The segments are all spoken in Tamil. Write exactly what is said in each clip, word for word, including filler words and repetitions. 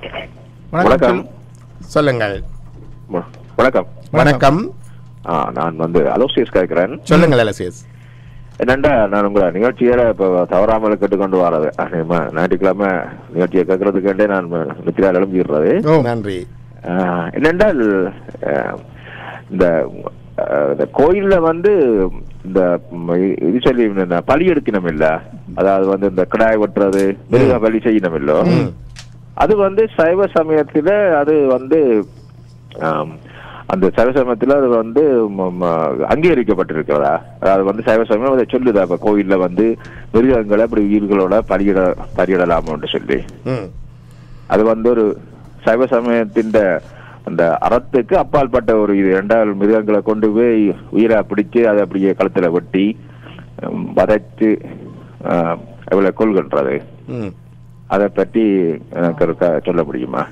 வணக்கம். சொல்லுங்கள். வணக்கம். வணக்கம். நான் வந்து அலோசியஸ் கேட்கிறேன். சொல்லுங்கள் அலோசியஸ். என்னண்டா நான் உங்களை நிகழ்ச்சியில இப்ப தவறாமல் கேட்டுக்கொண்டு வர்றது ஞாயிற்றுக்கிழமை நிகழ்ச்சியை கேட்கறதுக்கே நான் நித்திரால் எழும்பிடுறது. நன்றி. என்னென்றால் இந்த கோயில்ல வந்து இந்த இது சொல்லி பலி எடுக்கணும் இல்ல, அதாவது வந்து இந்த கிடாய் வெட்டுறது மிருக பலி செய்யணும் இல்லோ, அது வந்து சைவ சமயத்துல அது வந்து அந்த சைவ சமயத்துல அது வந்து அங்கீகரிக்கப்பட்டிருக்கிறதா? அதாவது வந்து சைவ சமயம் அதை சொல்லுதா இப்ப கோயில்ல வந்து மிருகங்களை அப்படி உயிர்களோட பலியிட பலியிடலாம்னு சொல்லி, அது வந்து ஒரு சைவ சமயத்தின் அந்த அறத்துக்கு அப்பாற்பட்ட ஒரு இது. இரண்டாவது மிருகங்களை கொண்டு போய் உயிரை பிடிச்சு அதை அப்படியே கழுத்துல வெட்டி வதைச்சு எவ்வளவு கொள்கின்றது, அதை பற்றி சொல்ல முடியுமா?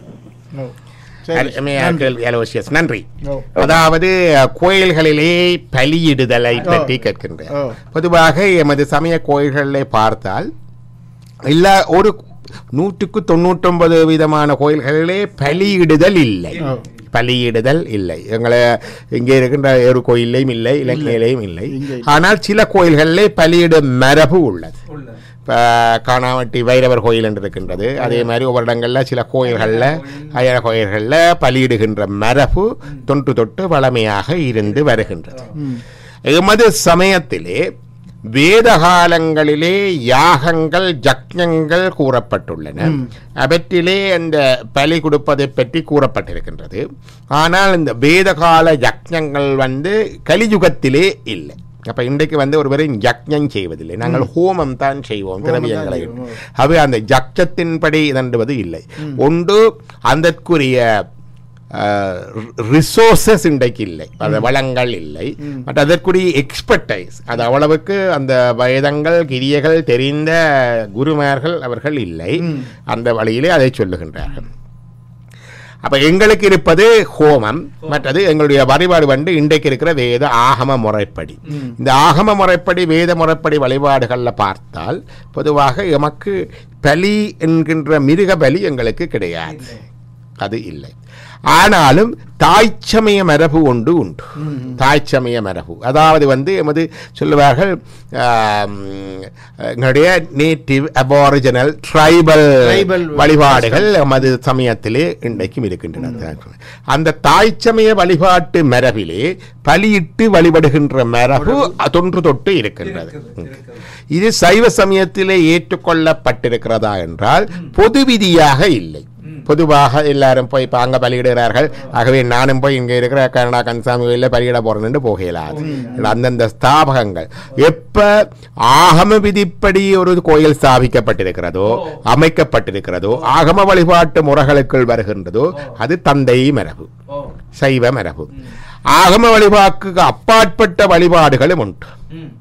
நன்றி. அதாவது கோயில்களிலே பலியிடுதலை பற்றி கேட்கின்றேன். பொதுவாக எமது சமய கோயில்களிலே பார்த்தால் இல்ல ஒரு நூற்றுக்கு தொண்ணூற்றி ஒன்பது விதமான கோயில்களிலே பலியிடுதல் இல்லை. பலியிடுதல் இல்லை. எங்களை இங்கே இருக்கின்ற ஒரு கோயிலையும் இல்லை, இலங்கையிலையும் இல்லை. ஆனால் சில கோயில்களிலே பலியிடும் மரபு உள்ளது. இப்போ காணாவட்டி வைரவர் கோயில் என்று இருக்கின்றது. அதே மாதிரி ஒவ்வொரு இடங்களில் சில கோயில்களில் அயன கோயில்களில் பலியிடுகின்ற மரபு தொன்று தொட்டு வளமையாக இருந்து வருகின்றது. எமது சமயத்திலே வேத காலங்களிலே யாகங்கள் யக்ஞங்கள் கூறப்பட்டுள்ளன. அவற்றிலே அந்த பலி கொடுப்பதை பற்றி கூறப்பட்டிருக்கின்றது. ஆனால் இந்த வேத கால யக்ஞங்கள் வந்து கலியுகத்திலே இல்லை. அப்ப இன்றைக்கு வந்து ஒருவரை யக்ஞம் செய்வதில்லை, நாங்கள் ஹோமம் தான் செய்வோம் திரவியங்களை. அவை அந்த யக்ஞத்தின்படி இதன்பது இல்லை. ஒன்று அதற்குரிய ரிசோர்சஸ் இன்றைக்கு இல்லை, அந்த வளங்கள் இல்லை. பட் அதற்குரிய எக்ஸ்பர்டைஸ், அது அவ்வளவுக்கு அந்த வேதங்கள் கிரியைகள் தெரிந்த குருமார்கள் அவர்கள் இல்லை. அந்த வழியிலே அதை சொல்லுகின்றார்கள். அப்ப எங்களுக்கு இருப்பது ஹோமம், மற்றது எங்களுடைய வழிபாடு வந்து இன்றைக்கு இருக்கிற வேத ஆகம முறைப்படி. இந்த ஆகம முறைப்படி வேத முறைப்படி வழிபாடுகள்ல பார்த்தால் பொதுவாக எமக்கு பலி என்கின்ற மிருக பலி எங்களுக்கு கிடையாது, அது இல்லை. ஆனாலும் தாய்ச்சமய மரபு ஒன்று உண்டு. தாய்ச்சமய மரபு அதாவது வந்து எமது சொல்லுவார்கள் எங்களுடைய நேட்டிவ் அபாரிஜினல் ட்ரைபல் வழிபாடுகள் எமது சமயத்திலே இன்றைக்கும் இருக்கின்றன. அந்த தாய்ச்சமய வழிபாட்டு மரபிலே பலியிட்டு வழிபடுகின்ற மரபு தொன்று தொட்டு இருக்கின்றது. இது சைவ சமயத்திலே ஏற்றுக்கொள்ளப்பட்டிருக்கிறதா என்றால் பொது விதியாக இல்லை. பொதுவாக எல்லாரும் போய் இப்போ அங்கே பலியிடுகிறார்கள், ஆகவே நானும் போய் இங்கே இருக்கிற கனடா கன்சாமி கோயிலில் பலியிட போறேன்னு போகலாது. அந்தந்த ஸ்தாபகங்கள் எப்ப ஆகம விதிப்படி ஒரு கோயில் ஸ்தாபிக்கப்பட்டிருக்கிறதோ அமைக்கப்பட்டிருக்கிறதோ ஆகம வழிபாட்டு முறைகளுக்குள் வருகின்றதோ அது தந்தை மரபு, சைவ மரபு. ஆகம வழிபாட்டுக்கு அப்பாற்பட்ட வழிபாடுகளும் உண்டு.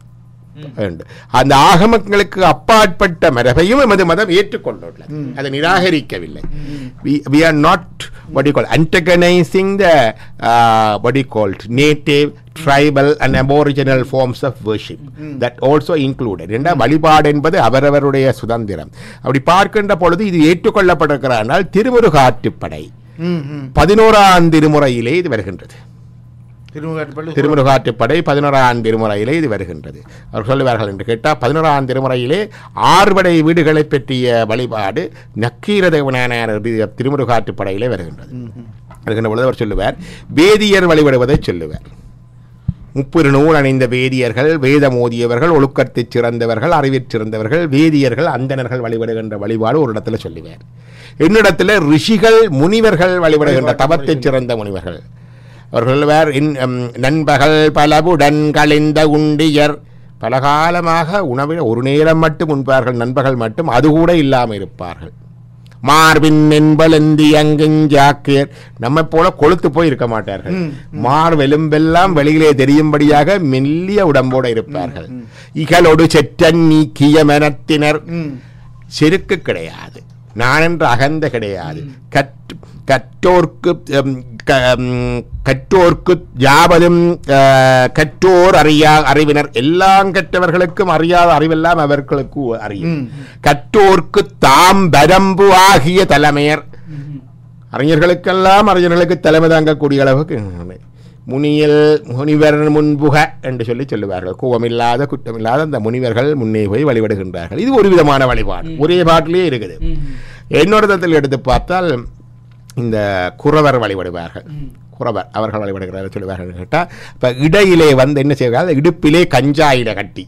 அந்த ஆகமங்களுக்கு அப்பாற்பட்ட மரபையும் எமது மதம் ஏற்றுக்கொண்டுள்ளது, அதை நிராகரிக்கவில்லை. we are not what you call antagonizing the uh, what you call native tribal and aboriginal forms of worship. That also included. என்ற வழிபாடு என்பது அவரவருடைய சுதந்திரம். அப்படி பார்க்கின்ற பொழுது இது ஏற்றுக்கொள்ளப்பட்டிருக்கிறானால் திருமுருகாற்றுப்படை பதினோராம் திருமுறையிலே இது வருகின்றது. திருமுருகாற்றுப்படை பதினோராம் திருமுறையிலே இது வருகின்றது. அவர் சொல்லுவார்கள் என்று கேட்டால் பதினோராம் திருமுறையிலே ஆறுபடை வீடுகளை பற்றிய வழிபாடு நக்கீரதேவனான திருமுருகாற்றுப்படையிலே வருகின்றது. வருகின்ற பொழுது அவர் சொல்லுவார் வேதியர் வழிபடுவதை சொல்லுவார். முப்பெரு நூல் அணிந்த வேதியர்கள், வேதம் ஓதியவர்கள், ஒழுக்கத்தை சிறந்தவர்கள், அறிவிற் சிறந்தவர்கள், வேதியர்கள், அந்தணர்கள் வழிபடுகின்ற வழிபாடு ஒரு இடத்துல சொல்லுவார். என்னிடத்துல ரிஷிகள் முனிவர்கள் வழிபடுகின்ற தவத்தை சிறந்த முனிவர்கள். அவர் சொல்லுவார் நண்பகல் பலவுடன் கழிந்த உண்டியர், பல காலமாக உணவில் ஒரு நேரம் மட்டும் உண்பார்கள், நண்பர்கள் மட்டும் அது கூட இல்லாமல் இருப்பார்கள். மார்பின் என்பலந்தி அங்குஞ்சாக்கியர், நம்ம போல கொளுத்து போய் இருக்க மாட்டார்கள். மார்வெலும்பெல்லாம் வெளியிலே தெரியும்படியாக மெல்லிய உடம்போடு இருப்பார்கள். இகலொடு செற்றன் நீக்கிய மனத்தினர், செருக்கு கிடையாது, நான் என்ற அகந்த கிடையாது. கற்று கற்றோர்க்கு கற்றோர்க்கு யாவதும் கற்றோர் அறியா அறிவினர், எல்லாம் கற்றவர்களுக்கும் அறியாத அறிவெல்லாம் அவர்களுக்கு அறியும். கற்றோர்க்கு தாம் வரம்பு ஆகிய தலைமையர், அறிஞர்களுக்கெல்லாம் அறிஞர்களுக்கு தலைமை தாங்கக்கூடிய அளவுக்கு முனியல் முனிவர் முன்புக என்று சொல்லி சொல்லுவார்கள். கோபமில்லாத குற்றமில்லாத அந்த முனிவர்கள் முன்னே போய் வழிபடுகின்றார்கள். இது ஒரு விதமான வழிபாடு, ஒரே பாட்டிலேயே இருக்குது. இன்னொரு தத்தில் எடுத்து பார்த்தால் இந்த குறவர் வழிபடுவார்கள். குறவர் அவர்கள் வழிபடுகிறார்கள் சொல்லுவார்கள் கேட்டால், இப்போ இடையிலே வந்து என்ன செய்வார்கள், இடுப்பிலே கஞ்சாயிட கட்டி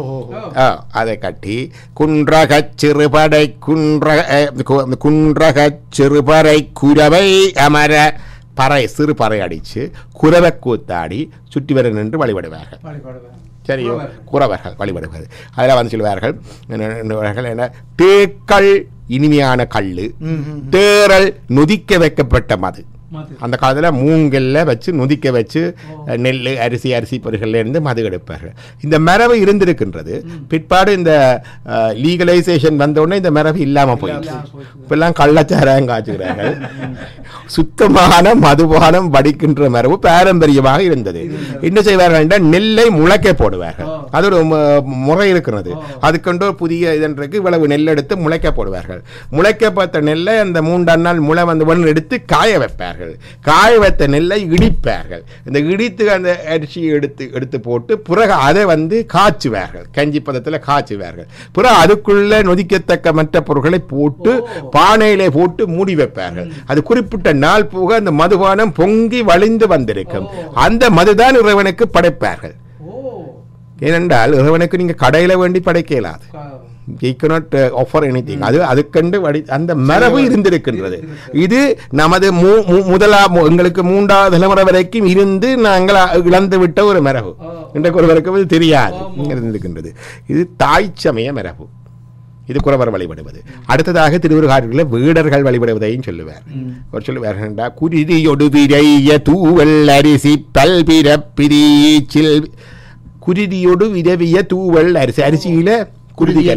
அதை கட்டி குன்றக சிறுபடை குன்ற குன்றக சிறுபறை குரவை அமர பறை சிறு பறை அடித்து குரவை கூத்தாடி சுற்றி வர நின்று வழிபடுவார்கள். சரியோ, குறவர்கள் வழிபடுவது. அதில் வந்து சொல்லுவார்கள் என்ன, தேக்கள் இனிமையான கல்லு, தேரல் நொதிக்க வைக்கப்பட்ட மது. அந்த காலத்தில் மூங்கல்ல வச்சு நொதிக்க வச்சு நெல் அரிசி அரிசி பொருள்கள்ல இருந்து மது எடுப்பார்கள். இந்த மரபு இருந்திருக்கின்றது. பிற்பாடு இந்த லீகலைசேஷன் வந்தோடனே இந்த மரபு இல்லாமல் போயிடுச்சு. இப்பெல்லாம் கள்ளச்சாராயம் காய்ச்சுகிறார்கள். சுத்தமான மதுபானம் வடிக்கின்ற மரபு பாரம்பரியமாக இருந்தது. என்ன செய்வார்கள் என்றால் நெல்லை முளைக்க போடுவார்கள். அது ஒரு முறை இருக்கிறது. அதுக்கொண்டு ஒரு புதிய இதன்றைக்கு இவ்வளவு நெல் எடுத்து முளைக்க போடுவார்கள். முளைக்கப்பட்ட நெல்லை அந்த மூன்றாம் நாள் முளை வந்து எடுத்து காய வைப்பார்கள். காய வைத்த நெல்லை இடிப்பார்கள். இந்த இடித்து அந்த அரிசியை எடுத்து எடுத்து போட்டு பிறகு அதை வந்து காய்ச்சுவார்கள். கஞ்சி பதத்தில் காய்ச்சுவார்கள். பிறகு அதுக்குள்ள நொதிக்கத்தக்க மற்ற பொருட்களை போட்டு பானையிலே போட்டு மூடி வைப்பார்கள். அது குறிப்பிட்ட நாள் போக அந்த மதுபானம் பொங்கி வழிந்து வந்திருக்கும். அந்த மதுதான் இறைவனுக்கு படைப்பார்கள். ஏனென்றால் இறைவனுக்கு நீங்க கடையில வேண்டி படைக்க இயலாது. He cannot uh, offer anything. அது அதுக்கண்டு அந்த மரபு இருந்திருக்கின்றது. இது நமது முதலா எங்களுக்கு மூன்றாவது தலைமுறை வரைக்கும் இருந்து நாங்கள் இழந்து விட்ட ஒரு மரபு. இன்றைக்கு ஒருவருக்கு தெரியாது இருந்திருக்கின்றது. இது தாய் சமய மரபு. இது குறவர் வழிபடுவது. அடுத்ததாக திருவுருகாட்டில் வீடர்கள் வழிபடுவதையும் சொல்லுவார். அவர் சொல்லுவார், குருதியொடு விரைய தூவல் அரிசி பல்பிரப்பிரீச்சில். குருதியோடு விரவிய தூவல் அரிசி, அரிசியில குருதிகள்.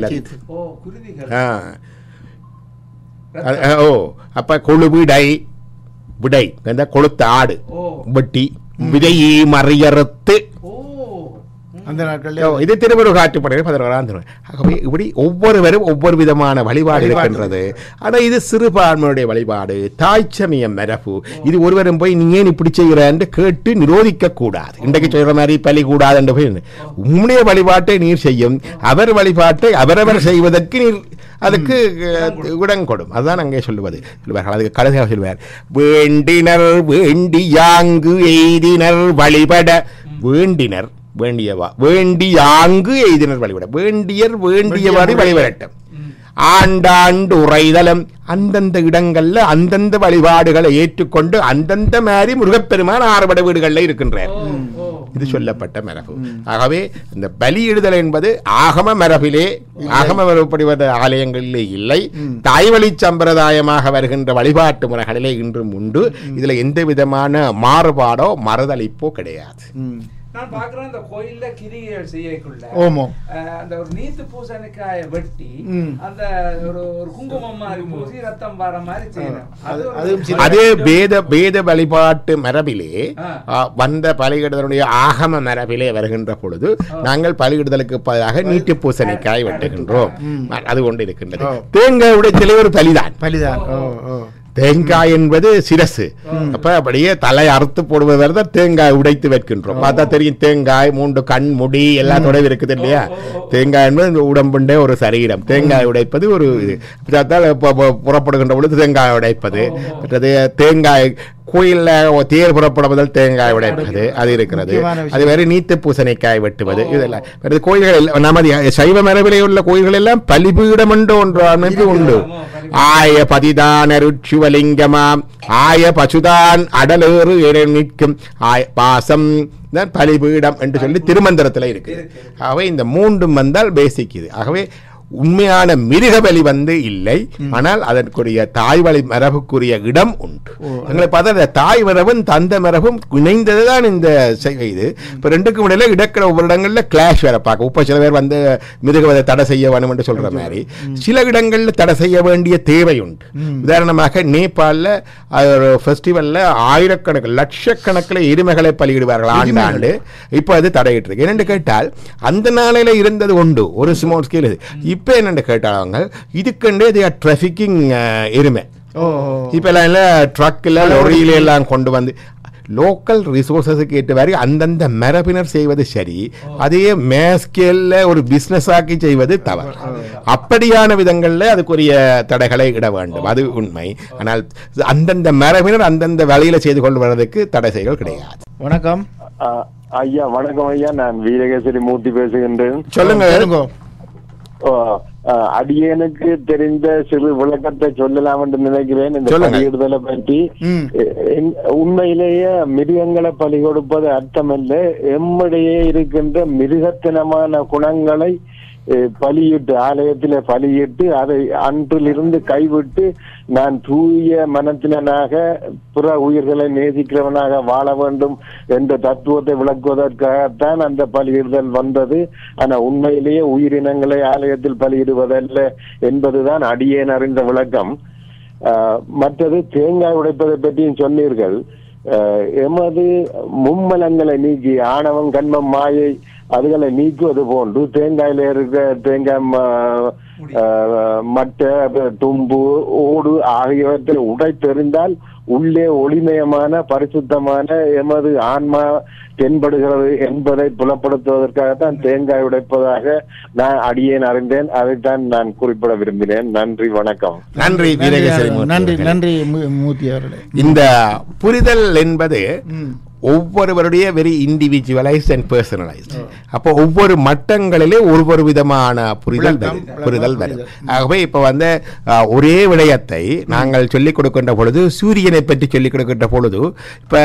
ஓ அப்ப கொழு விடை விடை கொளுத்த ஆடு வெட்டி விதையை மறையறுத்து அந்த நாட்களில் இது திருமுருகாற்றுப்படை பதினோராம் திருமுறை. ஆகவே இப்படி ஒவ்வொருவரும் ஒவ்வொரு விதமான வழிபாடு இருக்கின்றது. ஆனால் இது சிறுபான்மையுடைய வழிபாடு, தாய்ச்சமய மரபு. இது ஒருவரும் போய் நீ ஏன் இப்படி செய்கிற என்று கேட்டு நிரோதிக்க கூடாது. இன்றைக்கு சொல்ற மாதிரி பலி கூடாது என்று போய் உம்முடைய வழிபாட்டை நீர் செய்யும், அவர் வழிபாட்டை அவரவர் செய்வதற்கு நீர் அதுக்கு இடங்கொடும். அதுதான் அங்கே சொல்லுவது. சொல்வார்கள் அதுக்கு கடைசியாக சொல்வார், வேண்டினர் வேண்டியாங்கு எய்தினர் வழிபட. வேண்டினர் வேண்டியவா வேண்டியாங்கு எய்தினர் வழிபட. வேண்டியர் வேண்டியவாறு வழிபடட்டும். ஆண்டாண்டு உரைதலம் அந்தந்த இடங்கள்ல அந்தந்த வழிபாடுகளை ஏற்றுக்கொண்டு அந்தந்த மாதிரி முருகப்பெருமான் ஆறுபடை வீடுகளில் இருக்கின்றார். இது சொல்லப்பட்ட மரபு. ஆகவே இந்த பலியிடுதல் என்பது ஆகம மரபிலே ஆகம மரபுப்படிவத ஆலயங்களிலே இல்லை, தாய்வழி சம்பிரதாயமாக வருகின்ற வழிபாட்டு முறைகளிலே இன்றும் உண்டு. இதுல எந்த விதமான மாறுபாடோ மறுதளிப்போ கிடையாது. நான் பாக்குறேன் இந்த கோயில்ல கிரிகள் செய்யக்குள்ள அந்த ஒரு நீத்து பூசணிக்காய வெட்டி அந்த ஒரு குங்குமம் மாதிரி பூசி ரத்தம் வர மாதிரி செய்யணும். அதே வேத வேத வழிபாட்டு மரபிலே வந்த பலியிடுதலுடைய ஆகம மரபிலே வருகின்ற பொழுது நாங்கள் பலியிடுதலுக்கு பதிலாக நீட்டு பூசணிக்காய் வெட்டுகின்றோம். அது கொண்டு இருக்கின்றது. தேங்காய் உடைச்சலே ஒரு பலிதான். பலிதான் தேங்காய் என்பது சிரசு. அப்ப அப்படியே தலை அறுத்து போடுவதை தான் தேங்காய் உடைத்து வைக்கின்றோம். பார்த்தா தெரியும் தேங்காய் மூன்று கண் முடி எல்லாத்தோட இருக்குது இல்லையா. தேங்காய் என்பது உடம்புண்டே ஒரு சரீரம். தேங்காய் உடைப்பது ஒரு இது. புறப்படுகின்ற பொழுது தேங்காய் உடைப்பது. மற்றது தேங்காய் கோயில்ல தேர் புறப்படுவதில் தேங்காய் உடைப்பது அது இருக்கிறது. அது வேறு நீத்து பூசணிக்காய் வெட்டுவது இதெல்லாம் கோயில்கள். நமது சைவ மரபிலே உள்ள கோயில்கள் எல்லாம் பலிபீடம் என்று ஒன்று அமைப்பு உண்டு. ஆய பதிதான் ருட்சுவலிங்கமாம் ஆய பசுதான் அடலேறு நிற்கும் ஆய பாசம் பலிபீடம் என்று சொல்லி திருமந்திரத்தில் இருக்கு. ஆகவே இந்த மூன்றும் வந்தால் பேசிக் இது. ஆகவே உண்மையான மிருக பலி வந்து இல்லை, ஆனால் அதற்குரிய தாய் வழி மரபுக்குரிய இடம் உண்டு. எங்களை பார்த்தா தாய் மரபும் தந்த மரபும் இணைந்ததுதான் இந்த இது. இப்போ ரெண்டுக்கும் இடையில இடக்கிற ஒவ்வொரு இடங்கள்ல கிளாஷ் வேற பார்க்க. இப்போ சில பேர் வந்து மிருகவதை தடை செய்ய வேணும் என்று சொல்ற மாதிரி சில இடங்கள்ல தடை செய்ய வேண்டிய தேவை உண்டு. உதாரணமாக நேபாளில் ஒரு ஃபெஸ்டிவல்ல ஆயிரக்கணக்கில் லட்சக்கணக்கில் எருமைகளை பலியிடுவார்கள் ஆண்டாண்டு. இப்போ அது தடையிட்டு இருக்கு. என்னென்று கேட்டால் அந்த நாளையில இருந்தது உண்டு ஒரு ஸ்மால் ஸ்கேல். இது இப்போ என்னென்று கேட்டால் அவங்க இதுக்கண்டே தே ஆர் ட்ராஃபிக்கிங் எருமை இப்ப எல்லாம் ட்ரக்ல லொரியில எல்லாம் கொண்டு வந்து லோக்கல் ரிசோர்ஸஸுக்கு ஏற்றவாறு அந்தந்த மரபினர் செய்வது சரி, அதே மேஸ்கேல்ல ஒரு பிசினஸ் ஆக்கி செய்வது தவறு. அப்படியான விதங்கள்ல அதுக்குரிய தடைகளை இட வேண்டும், அது உண்மை. ஆனால் அந்தந்த மரபினர் அந்தந்த வழியில செய்து கொண்டு வர்றதுக்கு தடை செய்கள் கிடையாது. வணக்கம் ஐயா. வணக்கம் ஐயா, நான் வீரகேசரி மூர்த்தி பேசுகின்றேன். சொல்லுங்க. அடியனுக்கு தெரிந்த சிறு விளக்கத்தை சொல்லலாம் என்று நினைக்கிறேன் இந்த பலியிடுதலை பற்றி. உண்மையிலேயே மிருகங்களை பலி கொடுப்பது அர்த்தமல்ல, எம்மிடையே இருக்கின்ற மிருகத்தனமான குணங்களை பலியிட்டு ஆலயத்தில பலியிட்டு அதை அன்றிலிருந்து கைவிட்டு நான் தூய மனத்தினனாக புற உயிர்களை நேசிக்கிறவனாக வாழ வேண்டும் என்ற தத்துவத்தை விளக்குவதற்காகத்தான் அந்த பலியிடுதல் வந்தது. ஆனா உண்மையிலேயே உயிரினங்களை ஆலயத்தில் பலியிடுவதல்ல என்பதுதான் அடியேன் அறிந்த விளக்கம். மற்றது தேங்காய் உடைப்பதை பற்றியும் சொன்னீர்கள். எமது மும்மலங்களை நீக்கி ஆணவம் கண்மம் மாயை அதுகளை நீக்குவது போன்று தேங்காயில இருக்க தேங்காய் மட்டை தும்பு ஓடு ஆகியவற்றை உடைத்தெறிந்தால் உள்ளே ஒளிமயமான பரிசுத்தமான எமது ஆன்மா தென்படுகிறது என்பதை புலப்படுத்துவதற்காகத்தான் தேங்காய் உடைப்பதாக நான் அடியேன் அறிந்தேன். அதைத்தான் நான் குறிப்பிட விரும்பினேன். நன்றி, வணக்கம். நன்றி நன்றி நன்றி மூர்த்தி அவர்களே. இந்த புரிதல் என்பது ஒவ்வொருவருடைய வெரி இண்டிவிஜுவலைஸ்ட் அண்ட் பர்சனலைஸ்ட். அப்போ ஒவ்வொரு மட்டங்களிலே ஒவ்வொரு விதமான புரிதல் புரிதல் வரும். ஆகவே இப்போ வந்து ஒரே விடயத்தை நாங்கள் சொல்லிக் கொடுக்கின்ற பொழுது சூரியனை பற்றி சொல்லிக் கொடுக்கின்ற பொழுது இப்போ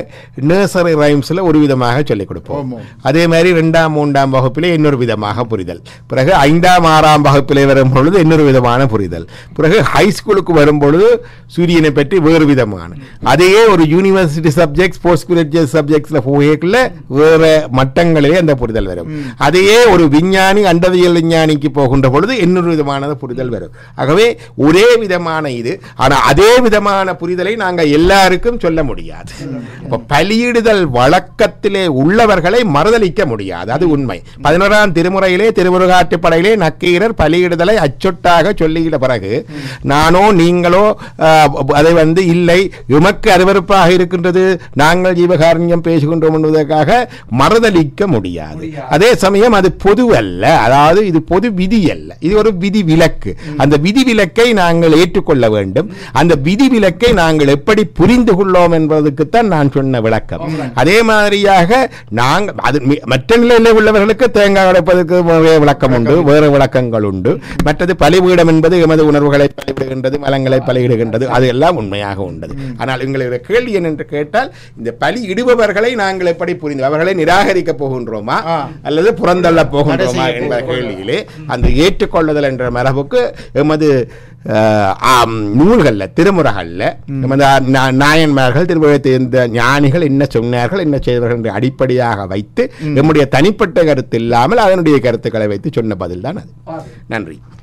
நர்சரி ரைம்ஸில் ஒரு விதமாக சொல்லிக் கொடுப்போம். அதே மாதிரி ரெண்டாம் மூன்றாம் வகுப்பிலே இன்னொரு விதமாக புரிதல், பிறகு ஐந்தாம் ஆறாம் வகுப்பிலே வரும் பொழுது இன்னொரு விதமான புரிதல், பிறகு ஹை ஸ்கூலுக்கு வரும் பொழுது சூரியனை பற்றி வேறு விதமான, அதையே ஒரு யூனிவர்சிட்டி சப்ஜெக்ட்ஸ் போஸ்ட் சப்ஜெக்ட்ஸ்ல போகல வேற மட்டங்களிலே அந்த புரிதல் வரும். அதையே ஒரு விஞ்ஞானி அண்டவியல் விஞ்ஞானிக்கு போகின்ற பொழுது இன்னொரு விதமான புரிதல் வரும். ஆகவே ஒரே விதமான இது, ஆனா அதே விதமான புரிதலை நாங்கள் எல்லாருக்கும் சொல்ல முடியாது. பலியிடுதல் வழக்கத்திலே உள்ளவர்களை மறுதளிக்க முடியாது, அது உண்மை. பதினோராம் திருமுறையிலே திருமுருகாற்றுப்படையிலே நக்கீரர் பலியிடுதலை அச்சொட்டாக சொல்லிட்ட பிறகு நானோ நீங்களோ அதை வந்து இல்லை எமக்கு அருவருப்பாக இருக்கின்றது நாங்கள் ஜீவகாரண்யம் பேசுகின்றோம் என்பதற்காக மறுதளிக்க முடியாது. அதே சமயம் அது பொது அல்ல, அதாவது இது பொது விதி அல்ல, இது ஒரு விதி விலக்கு. அந்த விதி விலக்கை நாங்கள் ஏற்றுக்கொள்ள வேண்டும். அந்த விதி விலக்கை நாங்கள் எப்படி புரிந்து கொள்ளோம் என்பதற்குத்தான் நான் சொன்ன விளக்கம். அதே மாதிரியாக நாங்கள் அது மற்ற நிலையில் உள்ளவர்களுக்கு தேங்காய் உடைப்பதற்கு விளக்கம் உண்டு, வேறு விளக்கங்கள் உண்டு. மற்றது பலிபீடம் என்பது எமது உணர்வுகளை பலிவிடுகின்றது, மலங்களை பலியிடுகின்றது, அது எல்லாம் உண்மையாக உண்டது. ஆனால் எங்களுடைய கேள்வி என்று கேட்டால் இந்த பலி இடுபவர்களை நாங்கள் எப்படி புரிந்து அவர்களை நிராகரிக்க போகின்றோமா அல்லது புறந்தள்ள போகின்றோமா என்ற கேள்வியிலே அந்த ஏற்றுக்கொள்ளுதல் என்ற மரபுக்கு எமது நூல்கள்ல திருமுறைகள்ல நாயன்மார்கள் திருமுறை ஞானிகள் என்ன சொன்னார்கள் என்ன செய்தார்கள் என்று அடிப்படையாக வைத்து நம்முடைய தனிப்பட்ட கருத்து இல்லாமல் அதனுடைய கருத்துக்களை வைத்து சொன்ன பதில் தான் அது. நன்றி.